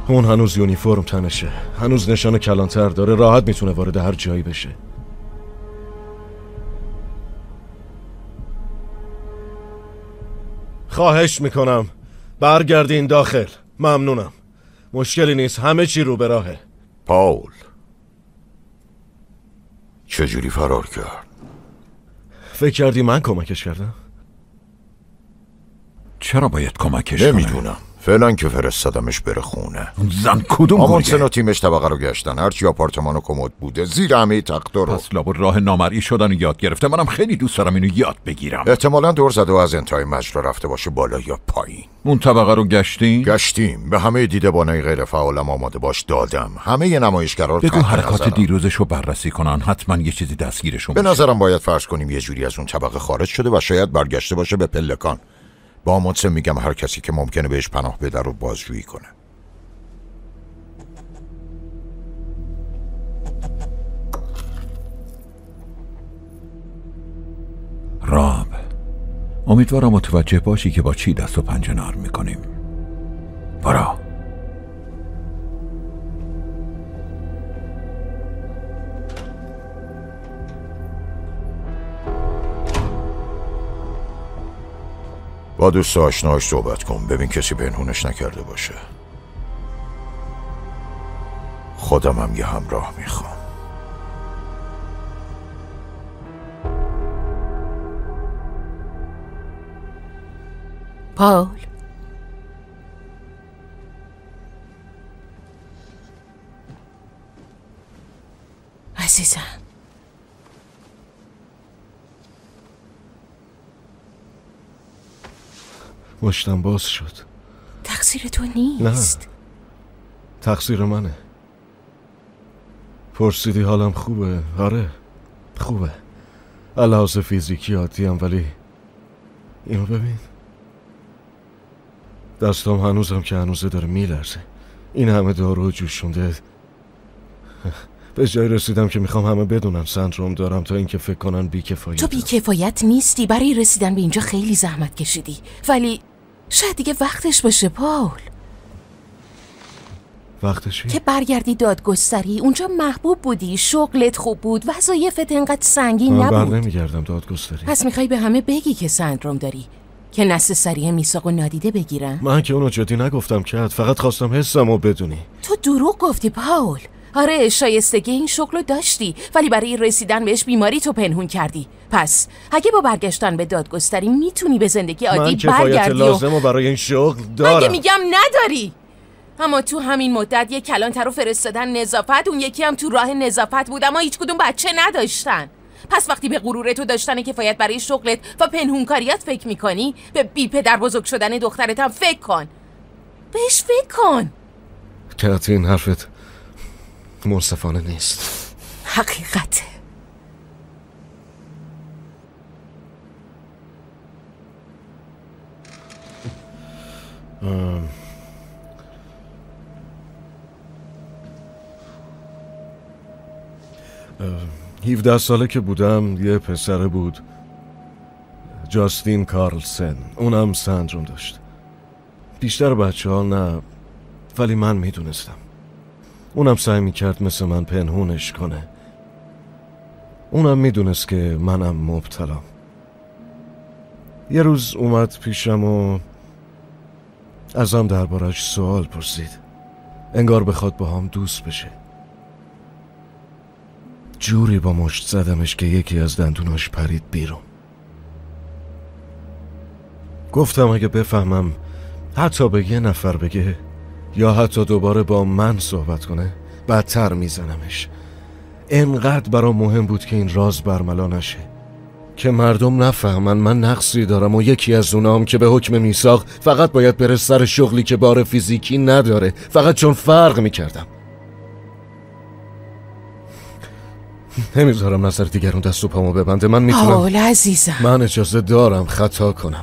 اون هنوز یونیفرم تنشه، هنوز نشان کلانتر داره، راحت میتونه وارد هر جایی بشه. خواهش میکنم برگردین داخل. ممنونم. مشکلی نیست، همه چی رو به راهه. پاول چجوری فرار کرد؟ فکر کردی من کمکش کردم؟ چرا باید کمکش کنه؟ نمیدونم، فعلا که فرستادمش بره خونه. اون زن کدوم آموندسن و تیمش طبقه رو گشتن، هرچی آپارتمان و کمد بوده زیر همه تختا رو. پس لابد راه نامرئی شدن یاد گرفته. منم خیلی دوست دارم اینو یاد بگیرم. احتمالاً دور زده و از انتهای مجرا رفته باشه بالا یا پایین. اون طبقه رو گشتیم، به همه دیدبانای غیر فعالم آماده باش دادم. همه نمایشگرا رو بگو حرکات دیروزشو بررسی کنن، حتما یه چیزی دستگیرشون به نظرم باید فرض کنیم یه جوری از اون طبقه خارج شده و شاید برگشته باشه به پلکان. با آموندسن میگم هر کسی که ممکنه بهش پناه بده رو بازجویی کنه. راب، امیدوارم متوجه باشی که با چی دست و پنجه نرم میکنیم. برا. با دوست آشناش صحبت کن، ببین کسی پنهونش نکرده باشه. خودمم یه همراه میخوام. پاول، عزیزم، مشتم باز شد. تقصیر تو نیست. نه، تقصیر منه. پرسیدی حالم خوبه؟ آره خوبه، لحاظ فیزیکی عادیم، ولی اینو ببین، دستام هنوزم که هنوزه داره میلرزه. این همه دارو جوشونده. به جای رسیدم که میخوام همه بدونن سندروم دارم تا اینکه فکر کنن بیکفایت. تو بیکفایت نیستی، برای رسیدن به اینجا خیلی زحمت کشیدی، ولی شاید دیگه وقتش باشه پاول. وقتشی؟ که برگردی دادگستری. اونجا محبوب بودی، شغلت خوب بود، وظایفت انقدر سنگین نبود. من بر نمیگردم دادگستری. پس میخوای به همه بگی که سندروم داری، که نسل سریع میثاقو نادیده بگیرن؟ من که اونو جدی نگفتم که، فقط خواستم حسمو بدونی. تو دروغ گفتی پاول. آره، شایستگی این شغلو داشتی، ولی برای رسیدن بهش بیماری تو پنهون کردی. پس اگه با برگشتن به دادگستری میتونی به زندگی عادی برگردی. من کفایت لازمو برای این شغل دارم. من که میگم نداری. اما تو همین مدت یک کلانتر رو فرستادن نظافت، اون یکی هم تو راه نظافت بود، اما هیچ کدوم بچه نداشتن. پس وقتی به غرور تو داشتن کفایت برای شغلت و پنهونکاریت فکر میکنی، به بی پدر بزرگ شدن دخترت هم فکر کن. بهش فکر کن. که این حرفت منصفانه نیست. حقیقته. ام 17 ساله که بودم یه پسره بود، جاستین کارلسن. اونم سندروم داشت. بیشتر بچه ها نه، ولی من میدونستم. اونم سعی میکرد مثل من پنهونش کنه. اونم میدونست که منم مبتلام. یه روز اومد پیشم و ازم دربارش سوال پرسید. انگار بخواد با هم دوست بشه. جوری با مشت زدمش که یکی از دندوناش پرید بیرون. گفتم اگه بفهمم حتی به یه نفر بگه یا حتی دوباره با من صحبت کنه، بدتر میزنمش. انقدر برام مهم بود که این راز برملا نشه، که مردم نفهمن من نقصی دارم و یکی از اونام که به حکم میثاق فقط باید بره سر شغلی که بار فیزیکی نداره، فقط چون فرق میکردم. نمیذارم نظر دیگرون دست و پامو ببنده. من میتونم. پاول عزیزم، من اجازه دارم خطا کنم.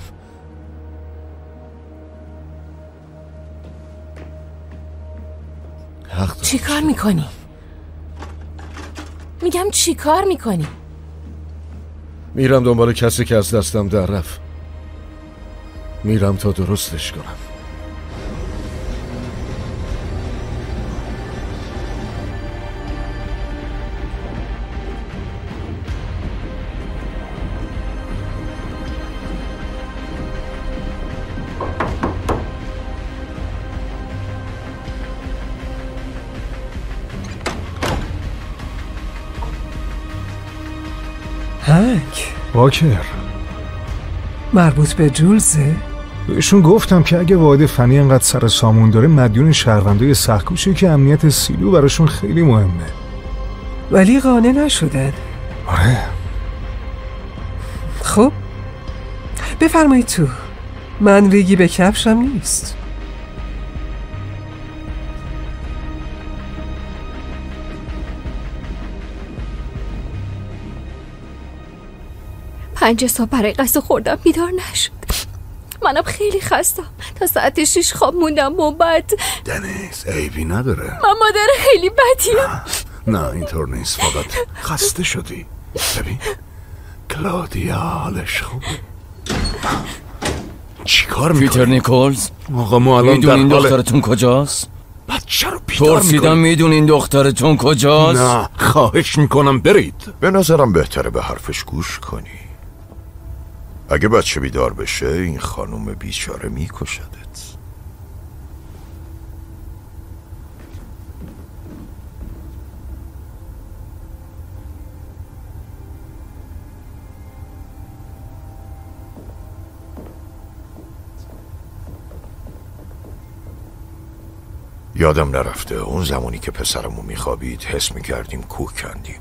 چی کار میکنی؟ میگم چی کار میکنی؟ میرم دنبال کسی که از دستم در رفت. میرم تا درستش کنم. فرانک واکر مربوط به جولزه؟ بهشون گفتم که اگه واحد فنی انقدر سر سامون داره مدیون شهروندای سخت‌کوشی که امنیت سیلو براشون خیلی مهمه. ولی قانع نشدن. آره. خب بفرمایید تو. من ریگی به کفشم نیست. پنج صبح برای غذا خوردم بیدار نشد. منم خیلی خستم. تا ساعت 6 خواب موندم و بعد دنیس عیبی نداره. من مادر خیلی بدیم. نه اینطور نیست، فقط خسته شدی. ببین کلادیا حالش خوبه. چی کار میکنی؟ پیتر نیکولز، آقا ما الان میدونین دخترتون کجاست؟ بچه رو بیدار میکنی؟ پرسیدم میدونین دخترتون کجاست؟ نه خواهش میکنم برید. به نظرم بهتره به حرفش گوش کنی. اگه بچه بیدار بشه این خانوم بیچاره میکشدت. یادم نرفته اون زمانی که پسرمو میخوابید حس میکردیم کوه کندیم.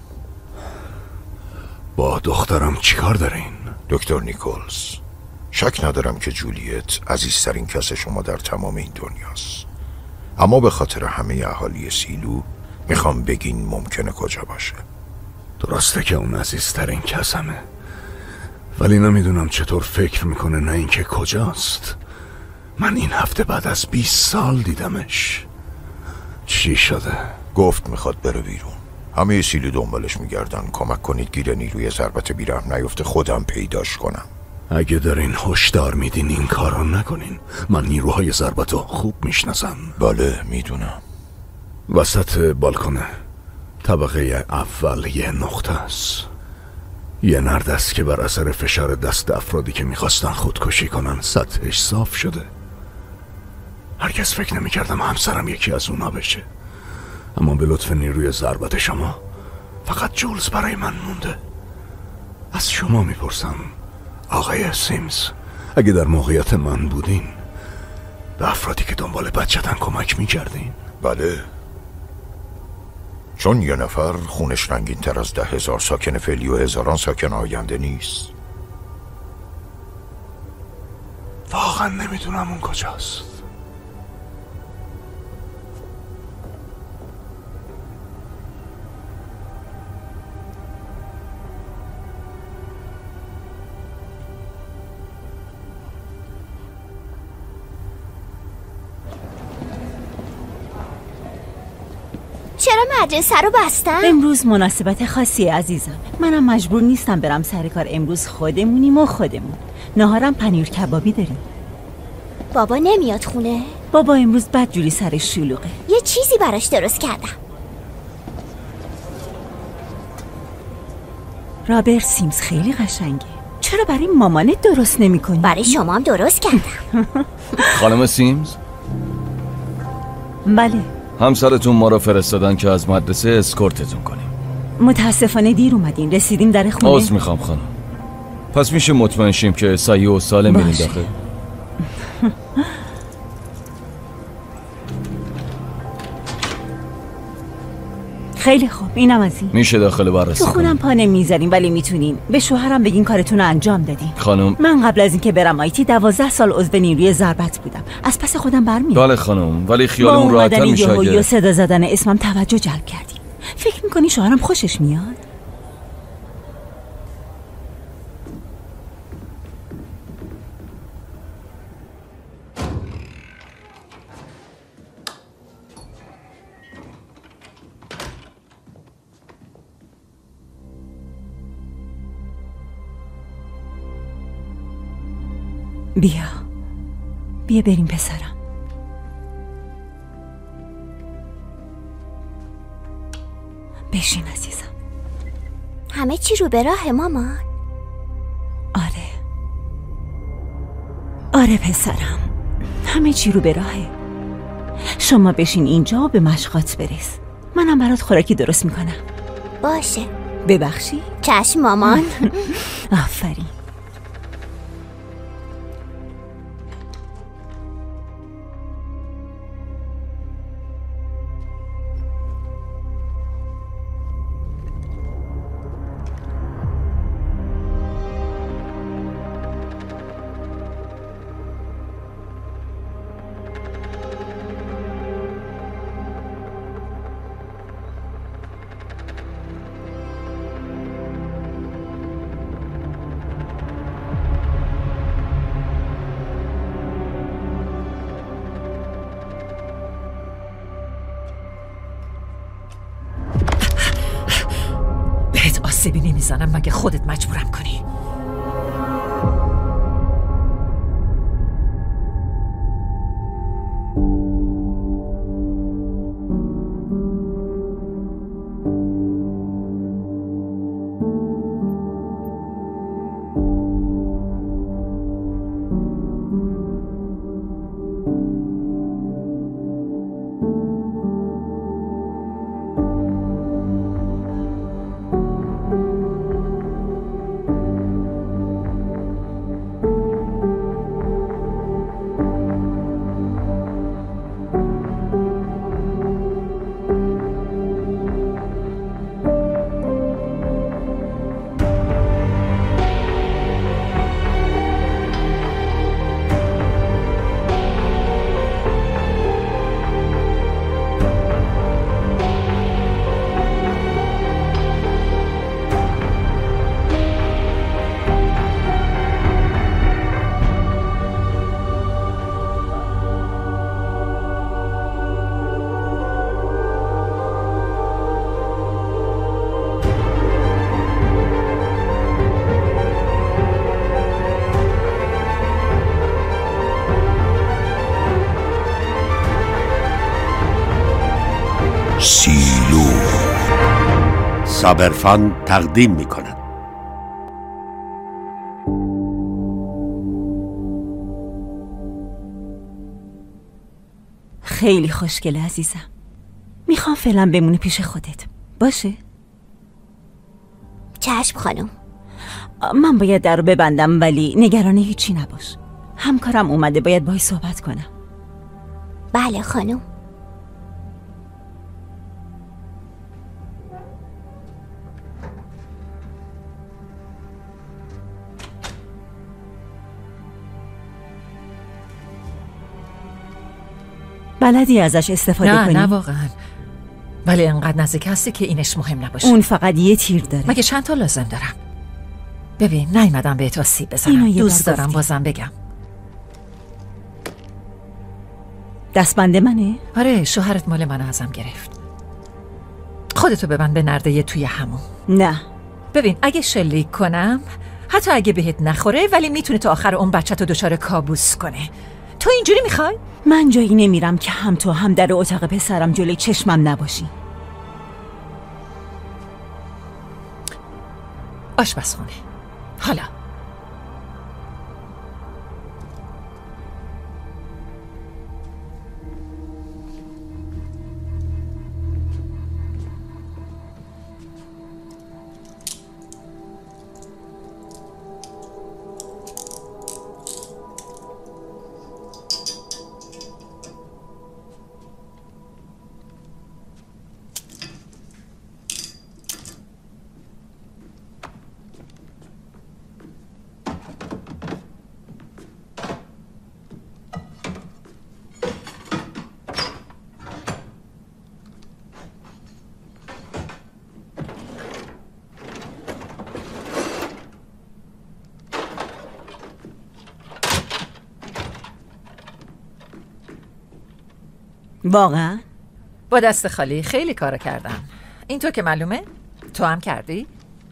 با دخترم چیکار دارین؟ دکتر نیکولز، شک ندارم که جولیت عزیزترین کس شما در تمام این دنیاست، اما به خاطر همه اهالی سیلو میخوام بگین ممکنه کجا باشه. درسته که اون عزیزترین کسمه، ولی نمیدونم چطور فکر میکنه، نه اینکه کجاست. من این هفته بعد از 20 سال دیدمش. چی شده؟ گفت میخواد بره بیرون. همه سیلو دنبالش میگردن. کمک کنید گیر نیروی ضربت بیرحم نیفته، خودم پیداش کنم. اگه دارین هشدار میدین این کارا نکنین. من نیروهای ضربتو خوب میشناسم. بله میدونم. وسط بالکن طبقه اول یه نقطه است. یه نرد است که بر اثر فشار دست افرادی که میخواستن خودکشی کنن سطحش صاف شده. هرگز فکر نمیکردم همسرم یکی از اونا بشه، اما به لطف نیروی ضربت شما فقط جولز برای من مونده. از شما میپرسم آقای سیمز، اگه در موقعیت من بودین به افرادی که دنبال بچه‌تن کمک میکردین؟ بله، چون یه نفر خونش رنگین تر از 10,000 ساکن فعلی و هزاران ساکن آینده نیست. واقعا نمیدونم اون کجاست. چرا مدرسه رو بستن؟ امروز مناسبت خاصی عزیزم. منم مجبور نیستم برم سر کار. امروز خودمونیم و خودمون. نهارم پنیر کبابی داریم. بابا نمیاد خونه؟ بابا امروز بدجوری سرش شلوغه. یه چیزی براش درست کردم. رابرت سیمز خیلی قشنگه. چرا برای مامانت درست نمی کنی؟ برای شما هم درست کردم. خانم سیمز؟ بله. همسرتون ما رو فرستادن که از مدرسه اسکورتتون کنیم. متاسفانه دیر اومدین. رسیدیم در خونه. عذر میخوام خانم. پس میشه مطمئن شیم که صحیح و سالم بریم داخل؟ خیلی خوب، اینم از این. میشه داخل بررسی تو خونم پا نمیذاریم ولی میتونین. به شوهرم بگین کارتون رو انجام دادین. خانم، من قبل از اینکه برم آیتی 12 سال عضو نیروی ضربت بودم. از پس خودم برمیام. بله خانم، ولی خیالمون راحت‌تر میشه اگه با صدا زدن اسمم توجه جلب کردین. فکر میکنی شوهرم خوشش میاد؟ بیا بریم پسرم. بشین عزیزم. همه چی رو به راه مامان؟ آره پسرم، همه چی رو به راهه. شما بشین اینجا و به مشقات برس. منم برات خوراکی درست میکنم. باشه. ببخشی؟ چشم مامان. آفرین. آسیبی نمیزنم مگه خودت مجبورم کنی. سیلو صابرفان تقدیم می کند. خیلی خوشگله عزیزم. میخوام فعلا بمونه پیش خودت باشه؟ چشم خانم. من باید در رو ببندم ولی نگران هیچی نباش. همکارم اومده باید باهاش صحبت کنم. بله خانم. بلدی ازش استفاده کنی؟ نه واقعا. ولی انقدر نزدیک هستی که اینش مهم نباشه. اون فقط یه تیر داره. مگه چند تا لازم دارم؟ ببین نیومدم بهت آسیب بزنم. دوست دارم بازم بگم. دستبند منه؟ آره شوهرت مال منو ازم گرفت. خودتو ببند به نرده توی همون. نه ببین اگه شلیک کنم حتی اگه بهت نخوره ولی میتونه تا آخر اون بچه تو دچار کابوس کنه. تو اینجوری میخوای؟ من جایی نمیرم که هم تو هم در اتاق پسرم جلوی چشمم نباشی. آشپزخونه. حالا واقعا؟ با دست خالی خیلی کار کردم. این تو که معلومه؟ تو هم کردی؟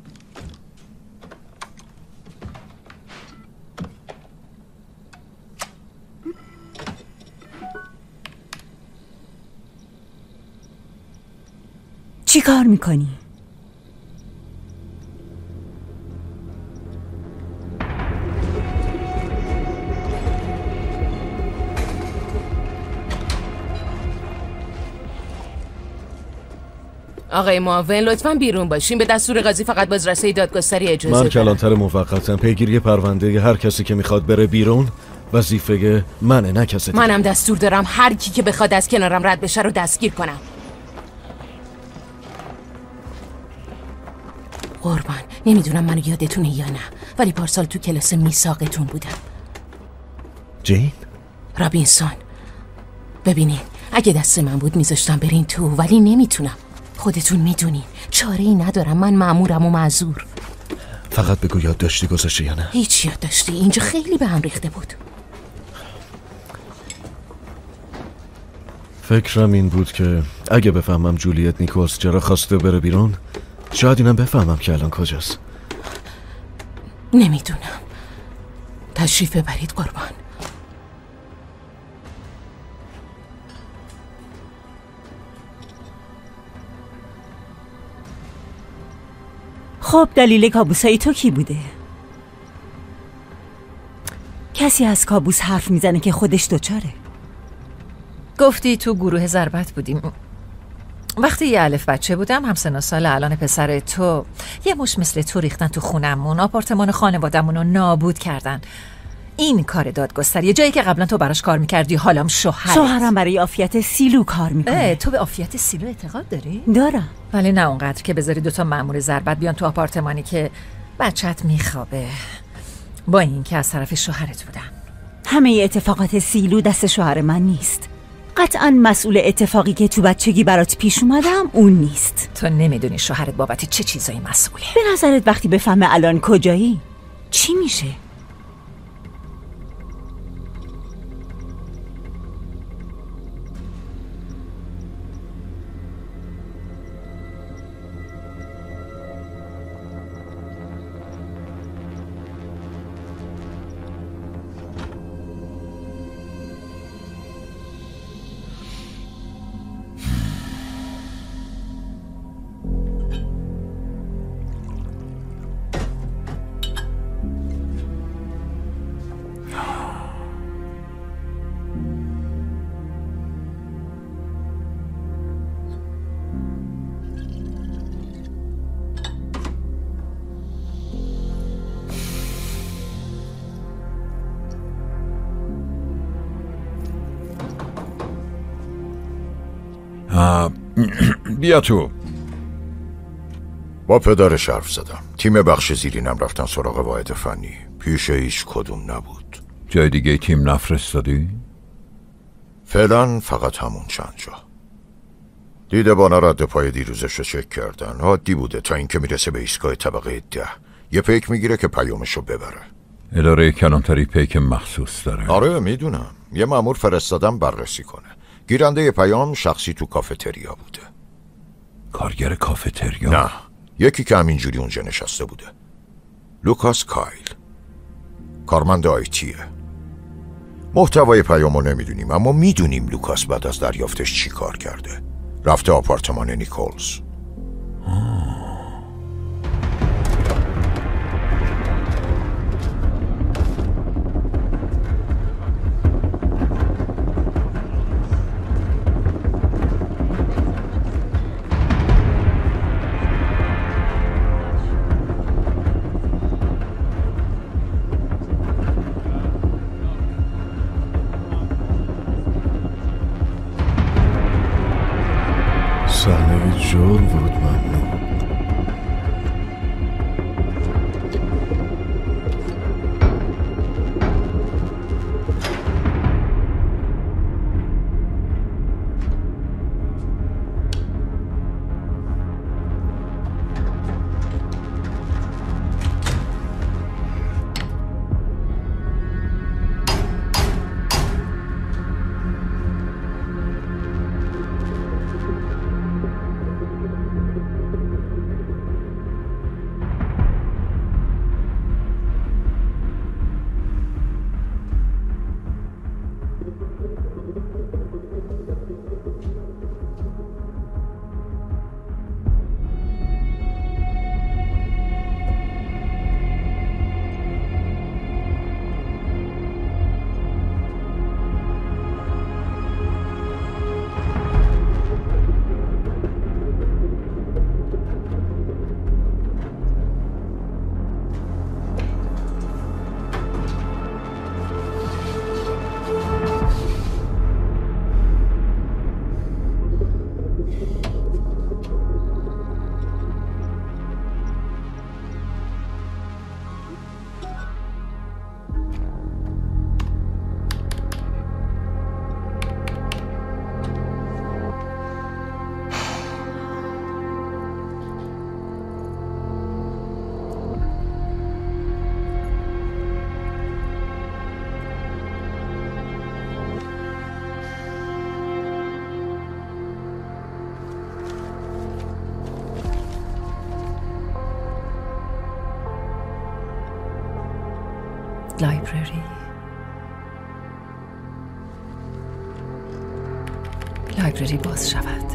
چی کار میکنی؟ آقای معاون لطفاً بیرون باشین. به دستور قاضی فقط بازرسی دادگستری اجازه من دارم. کلانتر موقتم. پیگیری پرونده هر کسی که میخواد بره بیرون وظیفه منه، نه کسی دیگه. منم دستور دارم هر کی که بخواد از کنارم رد بشه رو دستگیر کنم. قربان، نمیدونم منو یادتونه یا نه، ولی پارسال تو کلاس میثاقتون بودم. جین؟ رابینسون. ببینین اگه دست من بود میذاشتم برین تو، ولی نمیتونم. خودتون میدونین چاره‌ای ندارم. من مأمورم و معذور. فقط بگو یاد داشتی گذاشتی یا نه؟ هیچ یاد داشتی. اینجا خیلی به هم ریخته بود. فکرم این بود که اگه بفهمم جولیت نیکولز چرا خواسته بره بیرون، شاید اینم بفهمم که الان کجاست. نمیدونم. تشریف ببرید قربان. خب دلیل کابوسای تو کی بوده؟ کسی از کابوس حرف میزنه که خودش دوچاره. گفتی تو گروه ضربت بودیم. وقتی یه الف بچه بودم همسن و سال الان پسر تو یه مش مثل تو ریختن تو خونمون، آپارتمان خانوادمون رو نابود کردن. این کار دادگستری، جایی که قبلا تو براش کار میکردی حالام شوهرم برای عافیت سیلو کار میکنه. تو به عافیت سیلو اعتقاد داری؟ دارم، ولی نه اونقدر که بذاری دوتا مأمور ضربت بیان تو آپارتمانی که بچت میخوابه، با این که از طرف شوهرت بودن. همه اتفاقات سیلو دست شوهر من نیست. قطعا مسئول اتفاقی که تو بچگی برات پیش اومدم اون نیست. تو نمیدونی شوهرت بابت چه چیزایی مسئوله. به نظرت وقتی بفهمه الان کجایی چی میشه؟ بیا تو. با پدرش حرف زدم. تیم بخش زیرینم رفتن سراغ واحد فنی. پیش هیچ کدوم نبود. جای دیگه تیم نفرستادی؟ فعلا فقط همون چند جا. دیدبانا رد پای دیروزش رو چک کردن. عادی بوده تا اینکه میرسه به ایستگاه طبقه 10 یه پیک میگیره که پیامشو ببره. اداره کلانتری پیک مخصوص داره. آره میدونم. یه مأمور فرستادم بررسی کنه. گیرنده پیام شخصی تو کافتریا بوده. کارگر کافتریا؟ نه، یکی که همینجوری اونجا نشسته بوده. لوکاس کایل، کارمند آیتیه. محتوای پیامو نمیدونیم، اما میدونیم لوکاس بعد از دریافتش چی کار کرده. رفته آپارتمان نیکولز. صحنه جرم بود. ممنون. لایبرری باز شود.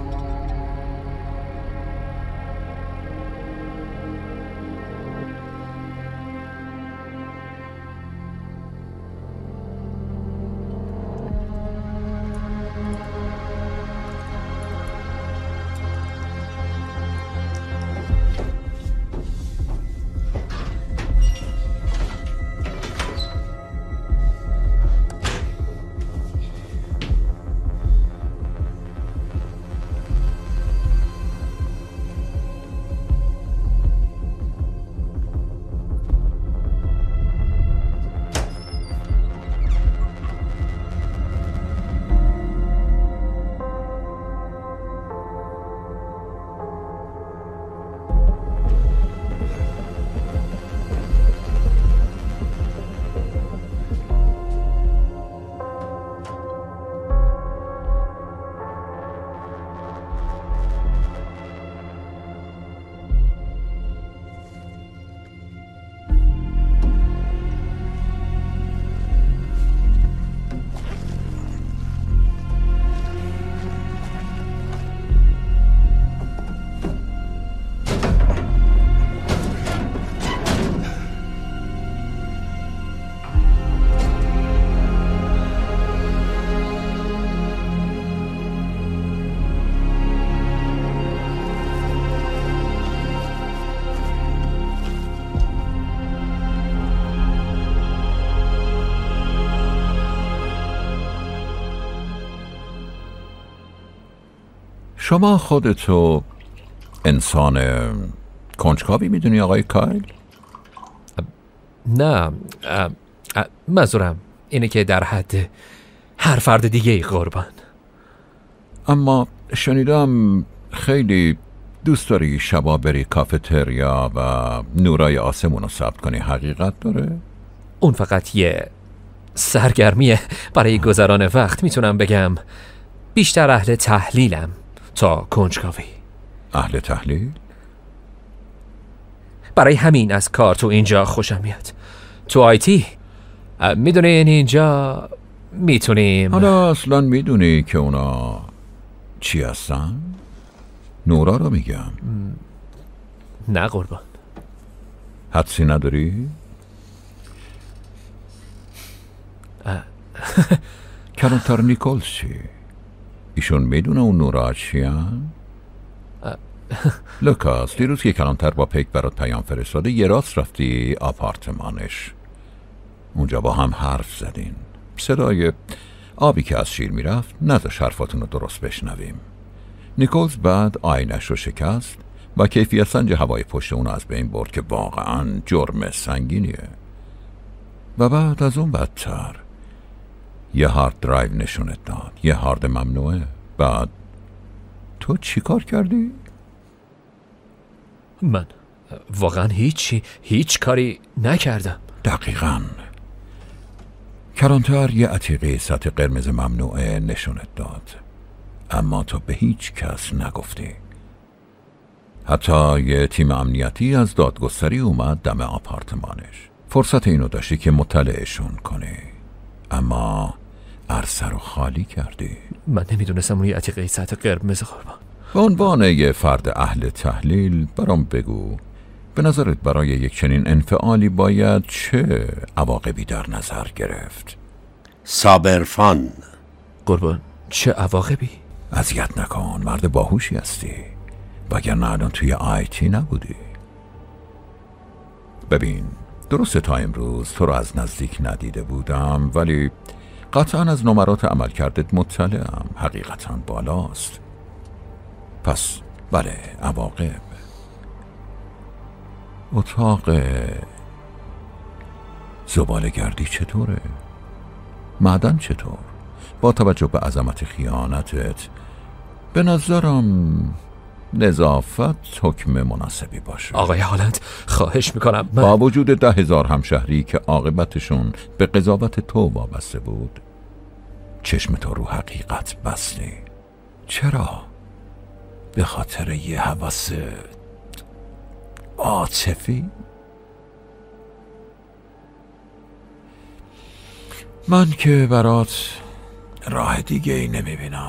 شما خودتو انسان کنجکاوی میدونی آقای کایل؟ نه، منظورم اینه که در حد هر فرد دیگه ای قربان. اما شنیدم خیلی دوست داری شبا بری کافتریا و نورای آسمون رو ثبت کنی. حقیقت داره؟ اون فقط یه سرگرمیه برای گذران وقت. میتونم بگم بیشتر اهل تحلیلم تا کنجکاوی. اهل تحلیل؟ برای همین از کار تو اینجا خوشم میاد. تو آیتی میدونین اینجا میتونیم. حالا اصلا میدونی که اونا چی هستن؟ نورا رو میگم. نه قربان. حدسی نداری؟ کلانتر نیکولز چی؟ ایشون میدونه اون نورا چی هن؟ لوکاس، دیروز که کلانتر با پیک برات پیام فرستاده یه راست رفتی آپارتمانش. اونجا با هم حرف زدین. صدای آبی که از شیر میرفت نذاش حرفاتون رو درست بشنویم. نیکولز بعد آینش رو شکست و کیفیت سنج هوای پشت اونو از بین برد که واقعا جرم سنگینیه. و بعد از اون بدتر یه هارد درایو نشونت داد، یه هارد ممنوعه. بعد تو چی کار کردی؟ من واقعا هیچ کاری نکردم. دقیقاً. کلانتر یه عتیقه سطح قرمز ممنوعه نشونت داد، اما تو به هیچ کس نگفتی. حتی یه تیم امنیتی از دادگستری اومد دم آپارتمانش. فرصت اینو داشتی که مطلعشون کنی، اما عرصه رو خالی کردی. من نمیدونستم اون یه عتیقه سطح قرمز قربان. به عنوان یه فرد اهل تحلیل برام بگو، به نظرت برای یک چنین انفعالی باید چه عواقبی در نظر گرفت؟ صابرفان. قربان چه عواقبی؟ اذیت نکن، مرد باهوشی هستی، وگرنه الان توی آیتی نبودی. ببین، درسته تا امروز تو رو از نزدیک ندیده بودم، ولی قطعا از نمرات عمل کردت مطلعم. حقیقتا بالاست. پس بله، عواقب. اتاق زباله‌گردی چطوره؟ معدن چطور؟ با توجه به عظمت خیانتت به نظرم نظافت حکم مناسبی باشه. آقای هالند خواهش میکنم. با وجود 10,000 همشهری که عاقبتشون به قضاوت تو وابسته بود، چشم تو رو حقیقت بستی. چرا؟ به خاطر یه هوس عاطفی؟ من که برات راه دیگه ای نمیبینم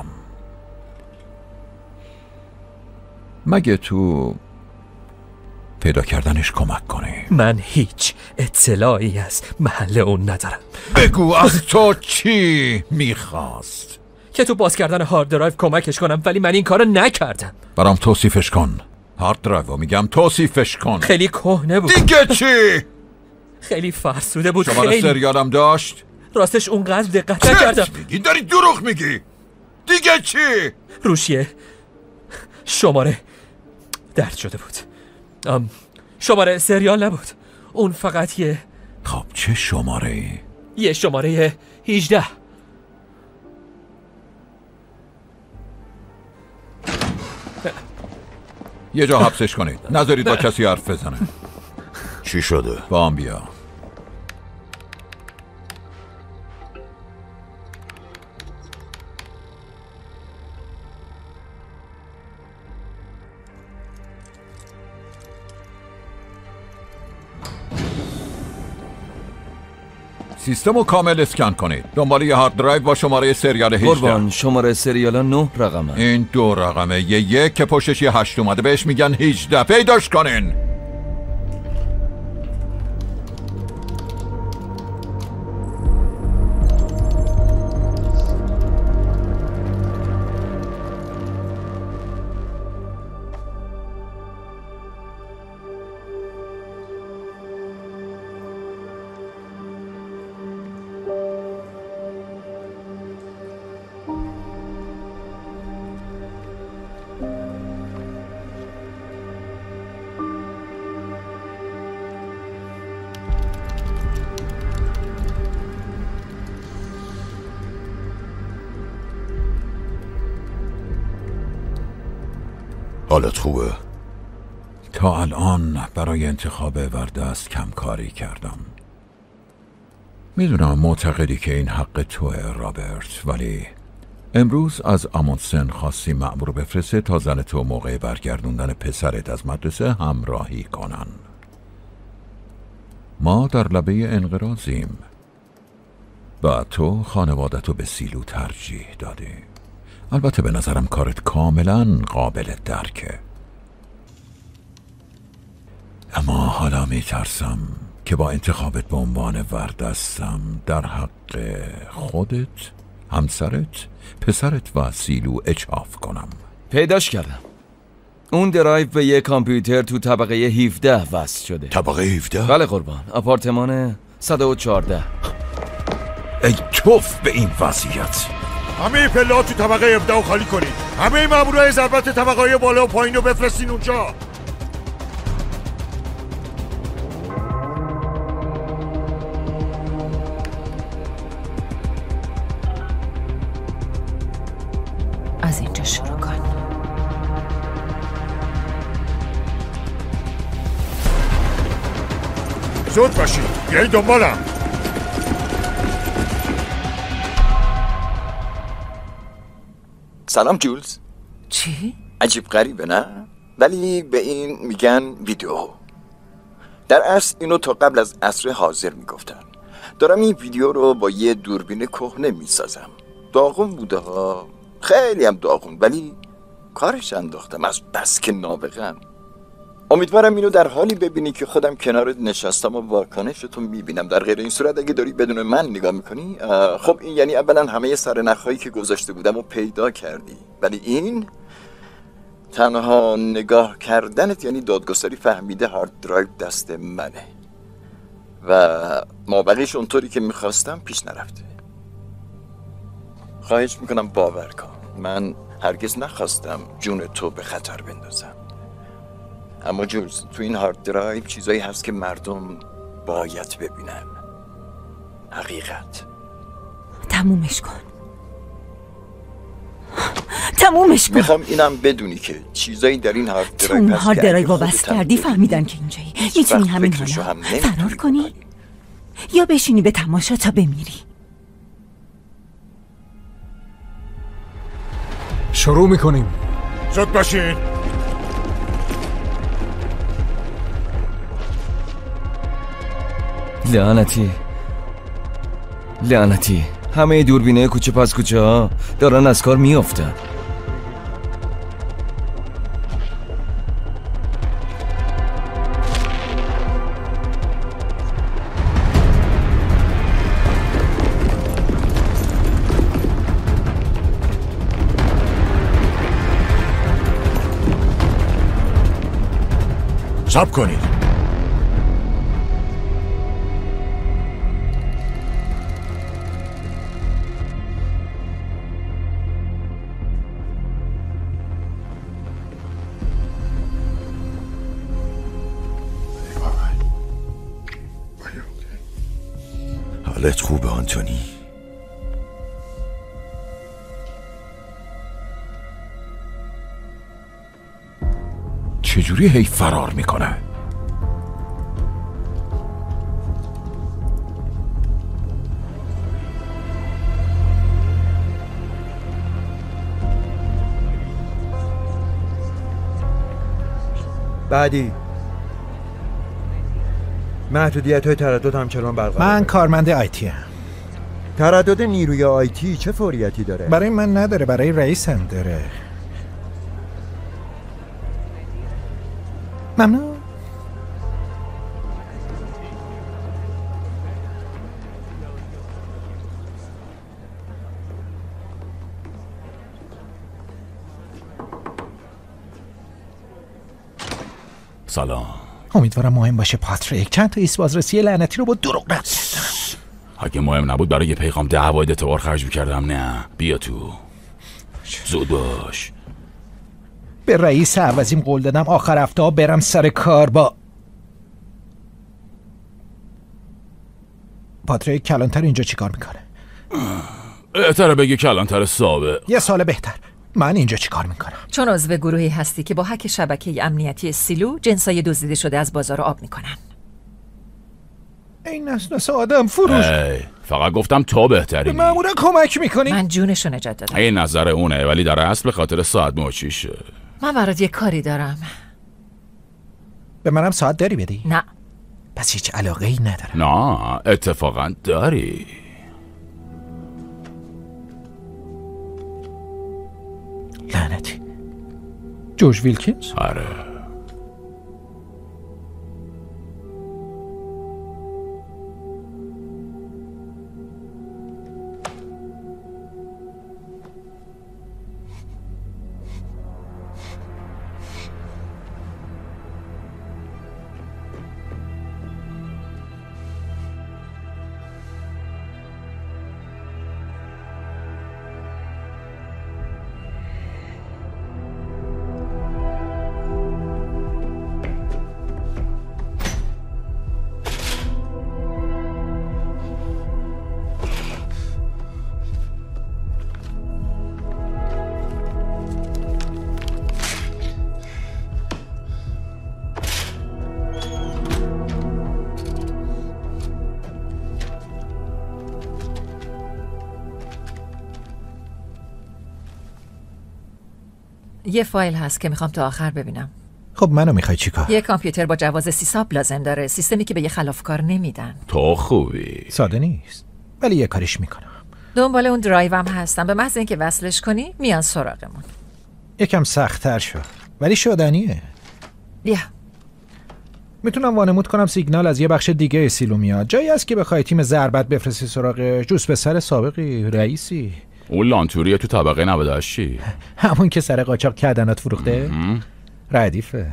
مگه تو پیدا کردنش کمک کنی. من هیچ اطلاعی از محل اون ندارم. بگو از تو چی میخواست؟ که تو باز کردن هارد درایو کمکش کنم، ولی من این کارو نکردم. برام توصیفش کن. هارد درایو میگم توصیفش کن. خیلی کهنه بود. دیگه چی؟ خیلی فرسوده بود. شماره سریالم داشت؟ راستش اونقدر دقت نکردم. میگی؟ داری دروغ میگی. دیگه چی؟ روشیه شماره درد شده بود. شماره سریال نبود. اون فقط یه خب چه شماره ای؟ یه شماره 18. یه جا حبسش کنید. نذارید با کسی حرف بزنه. چی شده؟ با هم بیا. سیستم رو کامل اسکن کنید. دنبال یه هارد درایو با شماره سریال 18. قربان شماره سریال 9 رقمه. این 2 رقمه. یه 1 که پشتش یه 8 اومده بهش میگن 18. پیداش کنین. حالت خوبه؟ تا الان برای انتخاب وردست کم کاری کردم. میدونم معتقدی که این حق توه رابرت، ولی امروز از آموندسن خواستی مأمور بفرسته تا زن تو موقع برگردوندن پسرت از مدرسه همراهی کنن. ما در لبه انقراضیم و تو خانوادتو به سیلو ترجیح دادی. البته به نظرم کارت کاملا قابل درکه، اما حالا میترسم که با انتخابت به عنوان وردستم در حق خودت، همسرت، پسرت و سیلو اجحاف کنم. پیداش کردم. اون درایو به یه کامپیوتر تو طبقه 17 وصل شده. طبقه 17؟ بله قربان. آپارتمان 114. ای توف به این وضعیت. همه پله‌ها تو طبقه 17 رو خالی کنید. همه مامورای ضربت طبقه‌های بالا و پایین رو بفرستین اونجا. از اینجا شروع کن. زود باشید. بیایید دنبالم. سلام جولز. چی؟ عجیب غریبه نه؟ ولی به این میگن ویدیو. در اصل اینو تا قبل از عصر حاضر میگفتن. دارم این ویدیو رو با یه دوربین کهنه میسازم. داغون بوده ها، خیلی هم داغون، ولی کارش انداختم از بس که نابغه‌ام. امیدوارم اینو در حالی ببینی که خودم کنارت نشستم و واکنشتو میبینم. در غیر این صورت اگه داری بدون من نگاه میکنی، خب این یعنی اولا همه سرنخهایی که گذاشته بودم و پیدا کردی، ولی این تنها نگاه کردنت یعنی دادگستری فهمیده هارد درایو دست منه و مابقیش اونطوری که میخواستم پیش نرفته. خواهش میکنم باور کن، من هرگز نخواستم جون تو به خطر بندازم. اما جولز، تو این هارد درایو چیزایی هست که مردم باید ببینن. حقیقت. تمومش کن. تمومش کن. میخوام اینم بدونی که چیزایی در این هارد درایو اون هارد درایو وصل کردی فهمیدن که اینجایی. میتونی همین حالا فرار کنی یا بشینی به تماشا تا بمیری. شروع میکنیم. زود باشین. لعنتی. لعنتی، همه دوربینه کوچه پس کوچه ها دارن از کار میافتن. صبر کنید. حالت خوبه آنتونی؟ چجوری هی فرار میکنه؟ بعدی محدودیت‌های تردد همچنان برقراره. من کارمند آیتی ام. تردد نیروی آیتی چه فوریتی داره؟ برای من نداره، برای رئیسم داره. ممنون. سلام. امیدوارم مهم باشه پاتریک. چند تا ایست بازرسی لعنتی رو با دروغ رد کردم. اگه مهم نبود برای یه پیغام 10 واحد اعتبار خرج می‌کردم. نه بیا تو، زود باش. به رئیس عوضیم قول دادم آخر هفته برم سر کار با پاتریک. کلانتر اینجا چیکار میکنه؟ بهتره بگی کلانتر سابق. یه سال بهتر. من اینجا چیکار میکنم؟ چون عضو گروهی هستی که با هک شبکه امنیتی سیلو جنسای دزدیده شده از بازار آب میکنن. این نسناس آدم فروش. فقط گفتم تو بهتری. به مامورا کمک میکنی؟ من جونشو نجات دادم. این نظر اونه، ولی در اصل به خاطر ساعت موچیشه. من برات یه کاری دارم. به منم ساعت داری بدی؟ نه. پس هیچ علاقه ای ندارم. نه اتفاقا داری. لعنتی. جورج ویلکینز؟ آره. یه فایل هست که میخوام تا آخر ببینم. خب منو میخوای چیکار؟ یه کامپیوتر با جواز سیساب لازم داره، سیستمی که به یه خلافکار نمیدن. تو خوبی. ساده نیست ولی یه کاریش میکنم. دنبال اون درایوم هستم، به محض اینکه وصلش کنی میان سراغمون. یکم سخت‌تر شد ولی شدنیه. بیا. میتونم وانمود کنم سیگنال از یه بخش دیگه سیلو میاد. جایی هست که بخوای تیم ضربت بفرستی سراغ جوس پسر سابقی رئیسی. اون لانتوریه تو طبقه 98 چی؟ همون که سر قاچاق کردنات فروخته؟ ردیفه.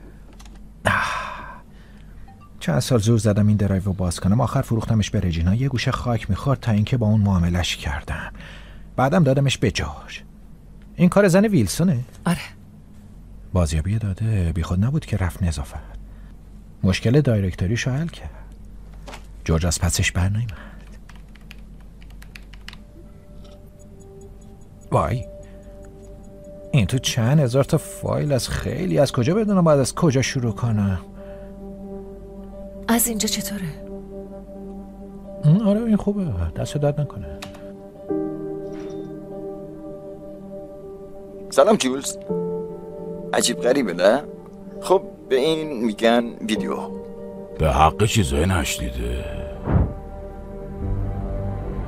چند سال زور زدم این درایو رو باز کنم، آخر فروختمش به رجینا. یه گوشه خاک میخورد تا اینکه با اون معاملش کردم، بعدم دادمش به جورج. این کار زن ویلسونه؟ آره. بازیابی داده، بی خود نبود که رفت نظافت. مشکل دایرکتوریشو حل کرد. جورج از پسش بر نیامد. وای، این تو چند هزار تا فایل از خیلی. از کجا بدونم باید از کجا شروع کنم؟ از اینجا چطوره؟ آره این خوبه، دست درد نکنه. سلام جولز. عجیب غریبه نه؟ خب به این میگن ویدیو. به حق چیزای نشنیده.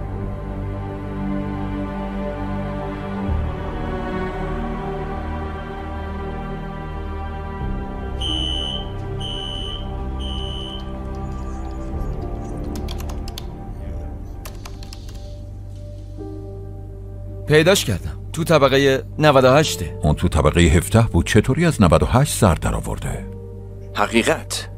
پیداش کردم تو طبقه 98. اون تو طبقه 17 بود، چطوری از 98 سر در آورده؟ حقیقت.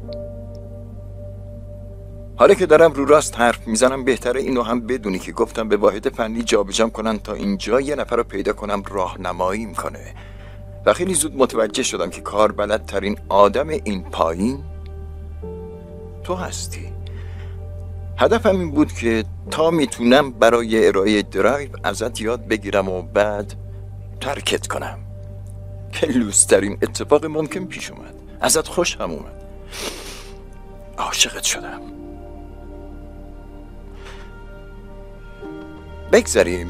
حالا که دارم رو راست حرف میزنم بهتره اینو هم بدونی که گفتم به واحد فنی جابجام کنن تا اینجا یه نفر رو پیدا کنم راهنمایی کنه و خیلی زود متوجه شدم که کاربلدترین آدم این پایین تو هستی. هدفم این بود که تا میتونم برای ارائه درایو ازت یاد بگیرم و بعد ترکت کنم که لوسترین اتفاق ممکن پیش اومد. ازت خوشم اومد، عاشقت شدم. بگذاریم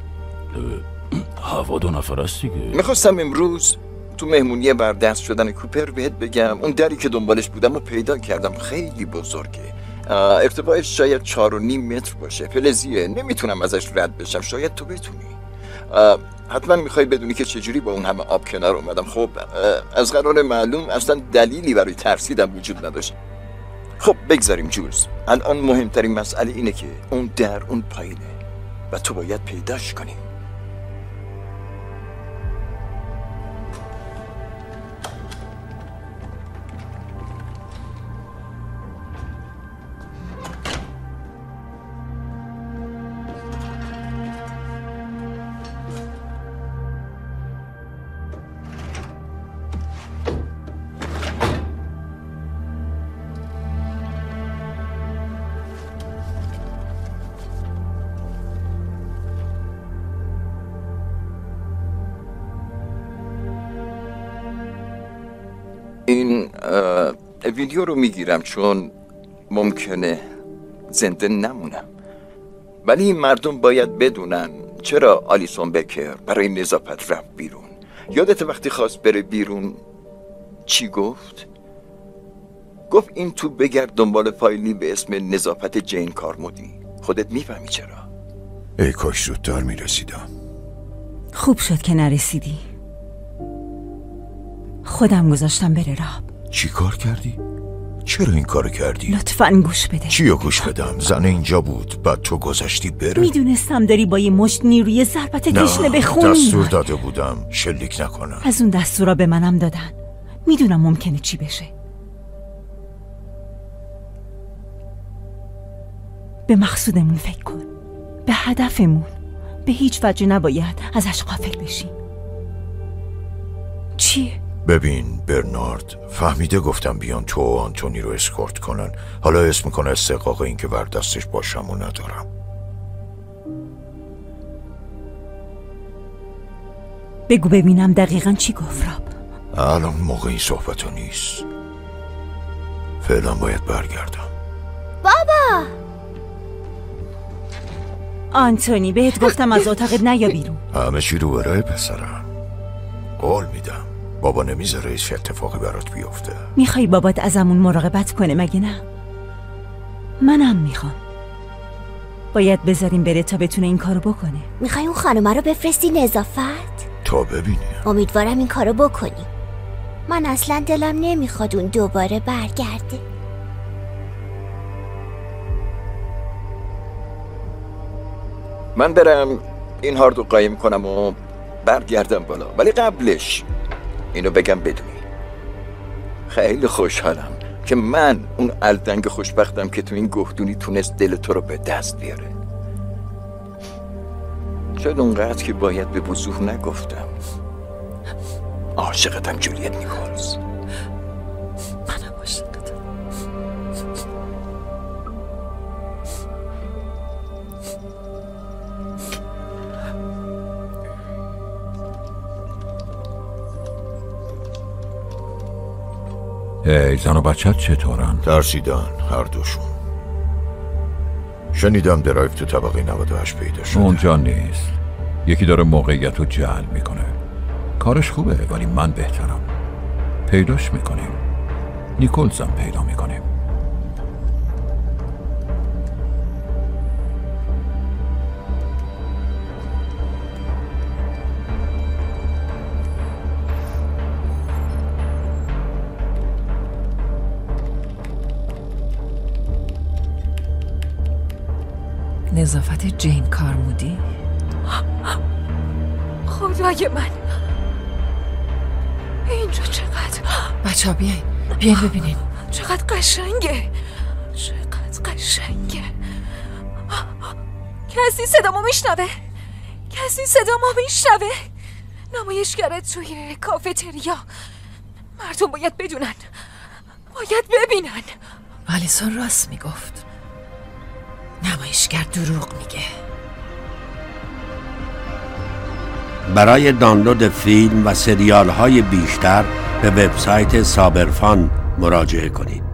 هوا 2 نفر است دیگه. میخواستم امروز تو مهمونی بردست شدن کوپر بهت بگم اون دری که دنبالش بودم و پیدا کردم. خیلی بزرگه، ارتفاعش شاید 4.5 متر باشه، فلزیه، نمیتونم ازش رد بشم. شاید تو بتونی. حتما میخوای بدونی که چجوری با اون همه آب کنار اومدم. خب از قرار معلوم اصلا دلیلی برای ترسیدم وجود نداشت. خب بگذاریم جولز، الان مهمترین مسئله اینه که اون در اون پایینه و تو باید پیداش کنی. این ویدیو رو میگیرم چون ممکنه زنده نمونم، ولی این مردم باید بدونن چرا آلیسون بکر برای نظافت رفت بیرون. یادت وقتی خواست بره بیرون چی گفت؟ گفت این تو بگرد دنبال فایلی به اسم نظافت جین کارمودی. خودت میفهمی چرا؟ ای کاش زودتر میرسیدم. خوب شد که نرسیدی. خودم گذاشتم بره راب. چی کار کردی؟ چرا این کارو کردی؟ لطفاً گوش بده. چیو گوش بدم؟ زن اینجا بود بعد تو گذاشتی بره؟ میدونستم داری با یه مشت نیروی ضربت تشنه بخونی. دستور داده بودم شلیک نکنم. از اون دستورا به منم دادن. میدونم ممکنه چی بشه. به مقصودمون فکر کن، به هدفمون. به هیچ وجه نباید ازش غافل بشیم. چیه؟ ببین برنارد، فهمیده گفتم بیان تو و آنتونی رو اسکورت کنن. حالا اسم میکنه استحقاق این که ور دستش باشم و ندارم. بگو ببینم دقیقاً چی گفت راب. الان موقع این صحبتو نیست. فعلا باید برگردم. بابا آنتونی بهت گفتم از اتاقت نیا بیرون. همه چی رو برای پسرم. قول میدم بابا نمیذاره هیچ اتفاقی برات بیفته. میخوای بابات ازمون مراقبت کنه مگه نه؟ منم میخوام. باید بذاریم بره تا بتونه این کارو بکنه. میخوای اون خانومه رو بفرستی نظافت؟ تا ببینی. امیدوارم این کارو بکنی. من اصلا دلم نمیخواد اون دوباره برگرده. من برم این هارد رو قایم کنم و برگردم بالا، ولی قبلش اینو بگم بدونی خیلی خوشحالم که من اون الدنگ خوشبختم که تو این گهدونی تونست دل تو رو به دست بیاره. شاید اونقدر که باید به وضوح نگفتم. عاشقتم جولیت نیکولز. منم عاشقتم. ای زن و بچت چطورن؟ ترسیدن هر دوشون. شنیدم درایو تو طبقه 98 پیدا شده. اونجا نیست. یکی داره موقعیت رو جعل میکنه. کارش خوبه ولی من بهترم. پیداش میکنیم. نیکولز هم پیدا میکنیم. نظافت جین کارمودی؟ خدای من، اینجا چقدر بچه ها بیاین ببینین چقدر قشنگه، چقدر قشنگه. کسی صدامو میشنوه؟ کسی صدامو میشنوه؟ نمایشگر توی کافتریا، مردم باید بدونن، باید ببینن. آلیسون راست میگفت، نمایشگر دروغ میگه. برای دانلود فیلم و سریال های بیشتر به وبسایت سابرفان مراجعه کنید.